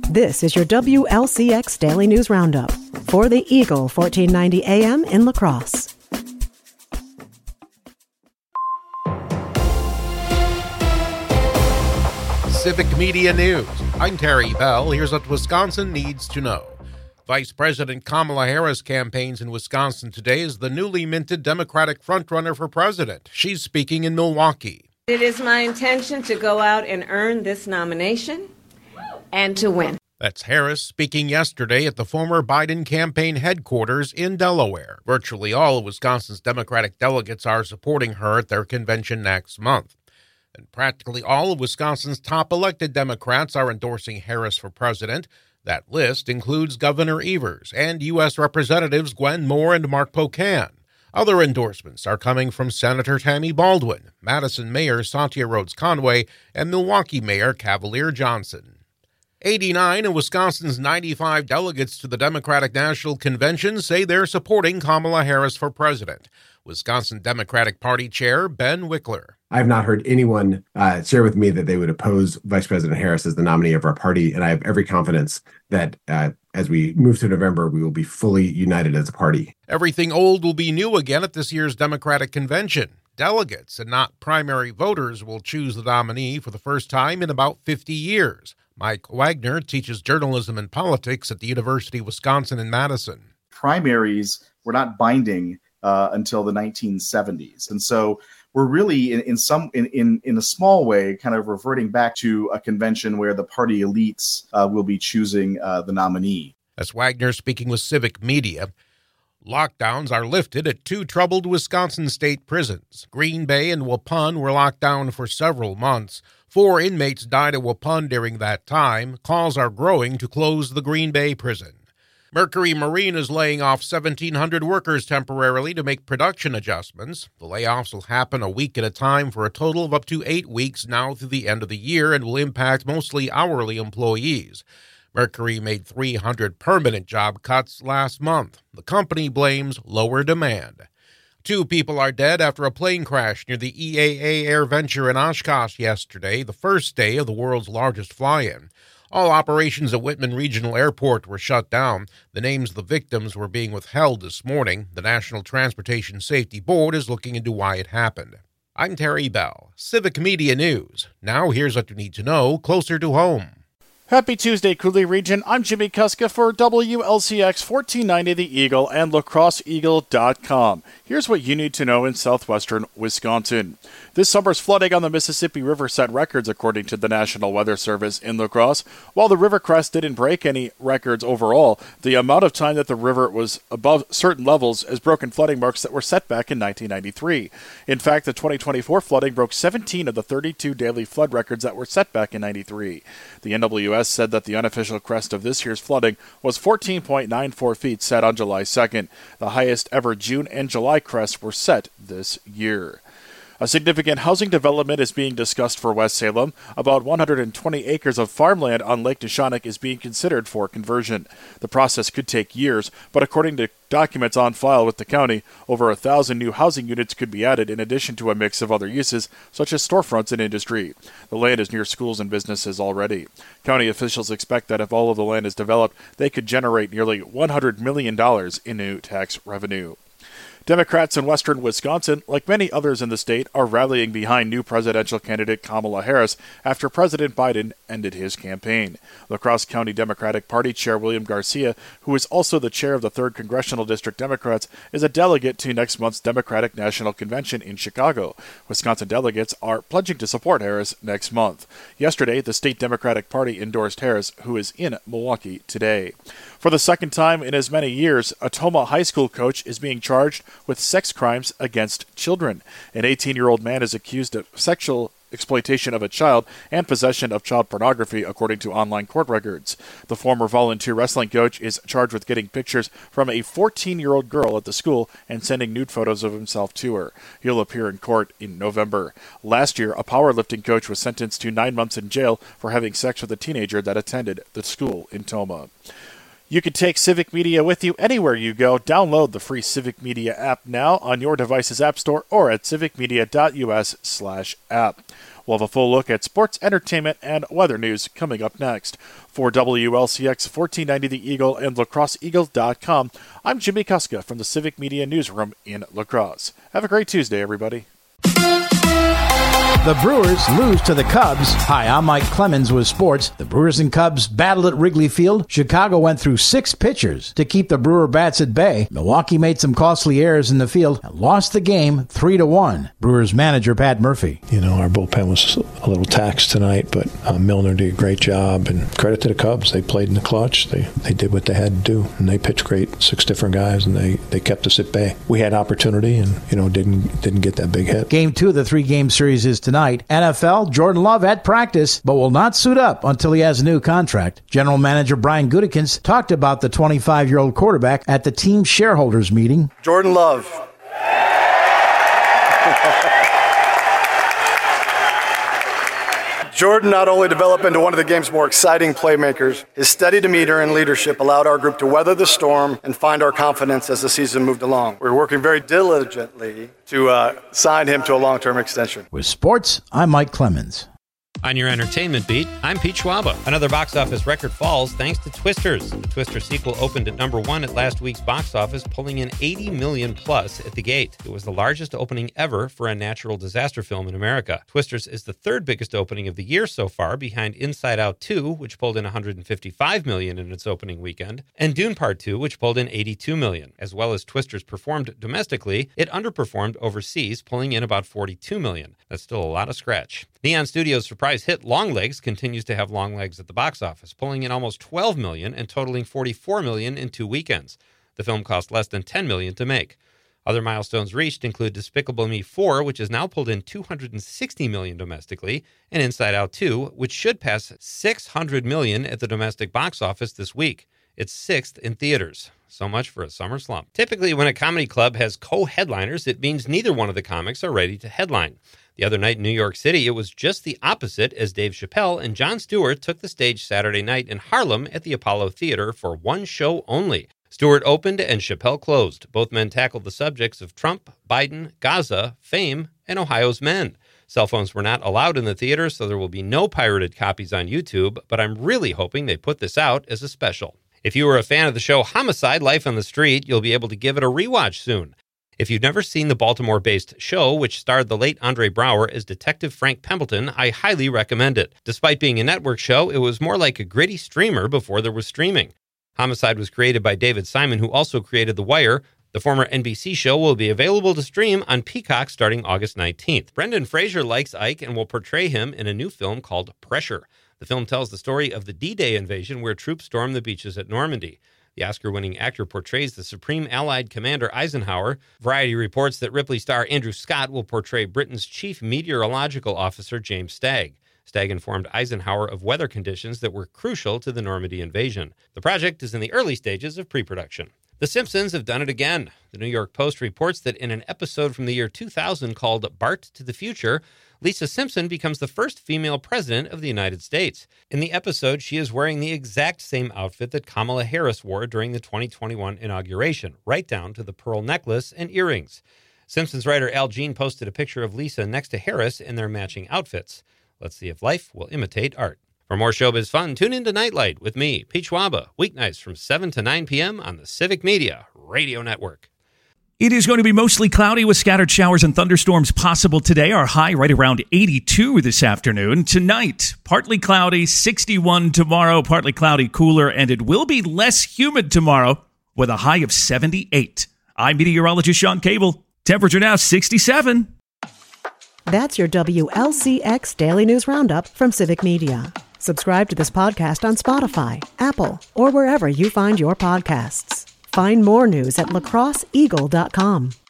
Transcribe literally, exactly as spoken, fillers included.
This is your W L C X Daily News Roundup for the Eagle fourteen ninety A M in La Crosse. Civic Media News. I'm Terry Bell. Here's what Wisconsin needs to know. Vice President Kamala Harris campaigns in Wisconsin today as the newly minted Democratic frontrunner for president. She's speaking in Milwaukee. It is my intention to go out and earn this nomination and to win. That's Harris speaking yesterday at the former Biden campaign headquarters in Delaware. Virtually all of Wisconsin's Democratic delegates are supporting her at their convention next month. And practically all of Wisconsin's top elected Democrats are endorsing Harris for president. That list includes Governor Evers and U S Representatives Gwen Moore and Mark Pocan. Other endorsements are coming from Senator Tammy Baldwin, Madison Mayor Satya Rhodes Conway, and Milwaukee Mayor Cavalier Johnson. eighty-nine of Wisconsin's ninety-five delegates to the Democratic National Convention say they're supporting Kamala Harris for president. Wisconsin Democratic Party Chair Ben Wickler. I have not heard anyone uh, share with me that they would oppose Vice President Harris as the nominee of our party, and I have every confidence that uh, as we move to November, we will be fully united as a party. Everything old will be new again at this year's Democratic Convention. Delegates and not primary voters will choose the nominee for the first time in about fifty years. Mike Wagner teaches journalism and politics at the University of Wisconsin in Madison. Primaries were not binding uh, until the nineteen seventies. And so we're really in, in some in, in, in a small way kind of reverting back to a convention where the party elites uh, will be choosing uh, the nominee. That's Wagner speaking with Civic Media. Lockdowns are lifted at two troubled Wisconsin state prisons. Green Bay and Waupun were locked down for several months. Four inmates died at Waupun during that time. Calls are growing to close the Green Bay prison. Mercury Marine is laying off seventeen hundred workers temporarily to make production adjustments. The layoffs will happen a week at a time for a total of up to eight weeks now through the end of the year and will impact mostly hourly employees. Mercury made three hundred permanent job cuts last month. The company blames lower demand. Two people are dead after a plane crash near the E A A AirVenture in Oshkosh yesterday, the first day of the world's largest fly-in. All operations at Whitman Regional Airport were shut down. The names of the victims were being withheld this morning. The National Transportation Safety Board is looking into why it happened. I'm Terry Bell, Civic Media News. Now here's what you need to know closer to home. Happy Tuesday, Cooley Region. I'm Jimmy Kuska for W L C X fourteen ninety The Eagle and La Crosse Eagle dot com. Here's what you need to know in southwestern Wisconsin. This summer's flooding on the Mississippi River set records, according to the National Weather Service in La Crosse. While the river crest didn't break any records overall, the amount of time that the river was above certain levels has broken flooding marks that were set back in nineteen ninety-three. In fact, the twenty twenty-four flooding broke seventeen of the thirty-two daily flood records that were set back in ninety-three. The N W S said that the unofficial crest of this year's flooding was fourteen point nine four feet set on July second. The highest ever June and July crests were set this year. A significant housing development is being discussed for West Salem. About one hundred twenty acres of farmland on Lake Neshonoc is being considered for conversion. The process could take years, but according to documents on file with the county, over a thousand new housing units could be added in addition to a mix of other uses, such as storefronts and industry. The land is near schools and businesses already. County officials expect that if all of the land is developed, they could generate nearly one hundred million dollars in new tax revenue. Democrats in western Wisconsin, like many others in the state, are rallying behind new presidential candidate Kamala Harris after President Biden ended his campaign. La Crosse County Democratic Party Chair William Garcia, who is also the chair of the third Congressional District Democrats, is a delegate to next month's Democratic National Convention in Chicago. Wisconsin delegates are pledging to support Harris next month. Yesterday, the state Democratic Party endorsed Harris, who is in Milwaukee today. For the second time in as many years, a Tomah High School coach is being charged with sex crimes against children. An eighteen-year-old man is accused of sexual exploitation of a child and possession of child pornography, according to online court records. The former volunteer wrestling coach is charged with getting pictures from a fourteen-year-old girl at the school and sending nude photos of himself to her. He'll appear in court in November. Last year, a powerlifting coach was sentenced to nine months in jail for having sex with a teenager that attended the school in Tomah. You can take Civic Media with you anywhere you go. Download the free Civic Media app now on your device's app store or at civic media dot u s slash app. We'll have a full look at sports, entertainment, and weather news coming up next. For W L C X fourteen ninety The Eagle and La Crosse Eagle dot com, I'm Jimmy Kuska from the Civic Media Newsroom in La Crosse. Have a great Tuesday, everybody. The Brewers lose to the Cubs. Hi, I'm Mike Clemens with sports. The Brewers and Cubs battled at Wrigley Field. Chicago went through six pitchers to keep the Brewer bats at bay. Milwaukee made some costly errors in the field and lost the game three to one. Brewers manager Pat Murphy. You know, our bullpen was a little taxed tonight, but uh, Milner did a great job. And credit to the Cubs. They played in the clutch. They they did what they had to do. And they pitched great. Six different guys, and they, they kept us at bay. We had opportunity and, you know, didn't, didn't get that big hit. Game two of the three-game series is tonight. N F L, Jordan Love at practice, but will not suit up until he has a new contract. General Manager Brian Gutekunst talked about the twenty-five-year-old quarterback at the team shareholders meeting. Jordan Love. Jordan not only developed into one of the game's more exciting playmakers, his steady demeanor and leadership allowed our group to weather the storm and find our confidence as the season moved along. We're working very diligently to uh, sign him to a long-term extension. With sports, I'm Mike Clemens. On your entertainment beat, I'm Pete Schwaba. Another box office record falls thanks to Twisters. The Twister sequel opened at number one at last week's box office, pulling in eighty million plus at the gate. It was the largest opening ever for a natural disaster film in America. Twisters is the third biggest opening of the year so far, behind Inside Out two, which pulled in one hundred fifty-five million in its opening weekend, and Dune Part two, which pulled in eighty-two million. As well as Twisters performed domestically, it underperformed overseas, pulling in about forty-two million. That's still a lot of scratch. Neon Studios' surprise hit Longlegs continues to have long legs at the box office, pulling in almost twelve million dollars and totaling forty-four million dollars in two weekends. The film cost less than ten million dollars to make. Other milestones reached include Despicable Me four, which has now pulled in two hundred sixty million dollars domestically, and Inside Out two, which should pass six hundred million dollars at the domestic box office this week. It's sixth in theaters. So much for a summer slump. Typically, when a comedy club has co-headliners, it means neither one of the comics are ready to headline. The other night in New York City, it was just the opposite, as Dave Chappelle and Jon Stewart took the stage Saturday night in Harlem at the Apollo Theater for one show only. Stewart opened and Chappelle closed. Both men tackled the subjects of Trump, Biden, Gaza, fame, and Ohio's men. Cell phones were not allowed in the theater, so there will be no pirated copies on YouTube, but I'm really hoping they put this out as a special. If you were a fan of the show Homicide: Life on the Street, you'll be able to give it a rewatch soon. If you've never seen the Baltimore-based show, which starred the late Andre Braugher as Detective Frank Pembleton, I highly recommend it. Despite being a network show, it was more like a gritty streamer before there was streaming. Homicide was created by David Simon, who also created The Wire. The former N B C show will be available to stream on Peacock starting August nineteenth. Brendan Fraser likes Ike and will portray him in a new film called Pressure. The film tells the story of the D-Day invasion where troops stormed the beaches at Normandy. The Oscar-winning actor portrays the Supreme Allied Commander Eisenhower. Variety reports that Ripley star Andrew Scott will portray Britain's chief meteorological officer, James Stagg. Stagg informed Eisenhower of weather conditions that were crucial to the Normandy invasion. The project is in the early stages of pre-production. The Simpsons have done it again. The New York Post reports that in an episode from the year two thousand called Bart to the Future, Lisa Simpson becomes the first female president of the United States. In the episode, she is wearing the exact same outfit that Kamala Harris wore during the twenty twenty-one inauguration, right down to the pearl necklace and earrings. Simpsons writer Al Jean posted a picture of Lisa next to Harris in their matching outfits. Let's see if life will imitate art. For more showbiz fun, tune in to Nightlight with me, Pete Schwaba, weeknights from seven to nine p.m. on the Civic Media Radio Network. It is going to be mostly cloudy with scattered showers and thunderstorms possible today. Our high right around eighty-two this afternoon. Tonight, partly cloudy, sixty-one tomorrow, partly cloudy, cooler, and it will be less humid tomorrow with a high of seventy-eight. I'm meteorologist Sean Cable. Temperature now sixty-seven. That's your W L C X Daily News Roundup from Civic Media. Subscribe to this podcast on Spotify, Apple, or wherever you find your podcasts. Find more news at La Crosse Eagle dot com.